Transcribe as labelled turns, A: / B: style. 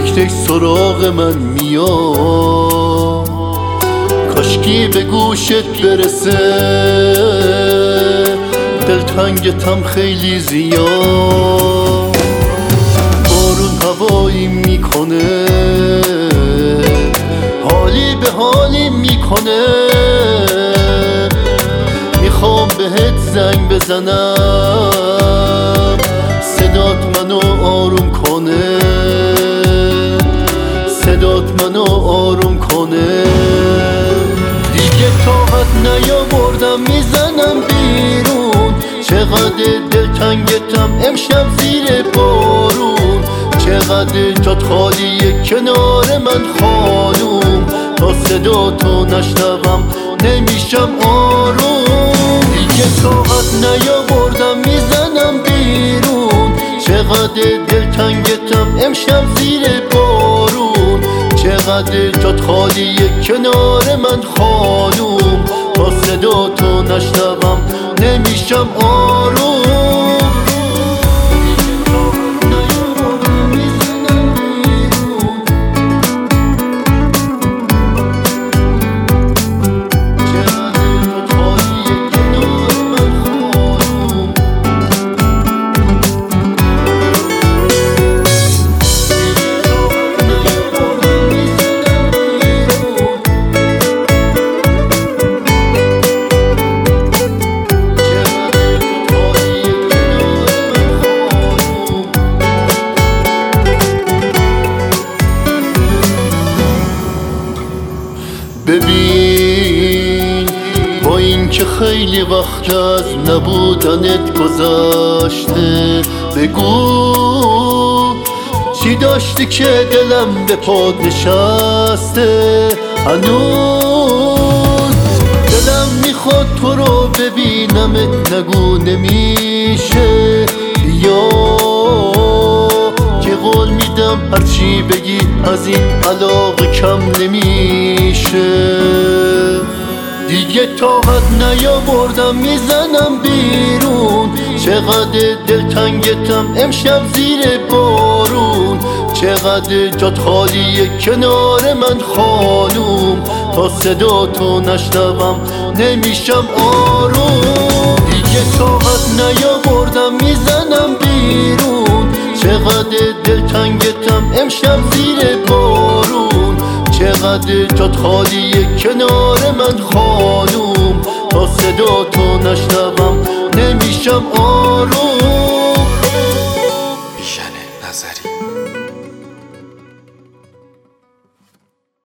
A: تک سراغ من میاد، کاشکی به گوشت برسه، دلتنگتم خیلی زیاد. بارون هوایی میکنه، حالی به حالی میکنه، میخوام بهت زنگ بزنم، صدات منو آروم کنه، صدات منو آروم کنه. دیگه طاقت نیاوردم میزنم بیرون، چقدر دلتنگتم امشب زیر بارون، چقدر جات خالیه کنار من خانوم، تا صداتو نشنوم نمیشم آروم. دیگه طاقت نیاوردم میزنم بیرون، چقدر دلتنگتم امشب زیر بارون، چقدر جات خالیه کنار من خانوم، تا صداتو نشنوم نمیشم آروم. ببین با این که خیلی وقت از نبودنت گذشته، بگو چی داشتی که دلم به پات نشسته. هنوز دلم میخواد تو رو ببینمت، نگو نمیشه، بیا که قول میدم هرچی بگی از این علاقه کم نمیشه. دیگه طاقت نیاوردم میزنم بیرون، چقدر دلتنگتم امشب زیر بارون، چقدر جات خالیه کنار من خانوم، تا صداتو نشنوم نمیشم آروم. دیگه طاقت نیاوردم میزنم بیرون، چقدر دلتنگتم امشب زیر بارون، چقدر جات خالیه کنار من خانوم، تا صداتو نشنوم نمیشم آروم.
B: بیژن نظری.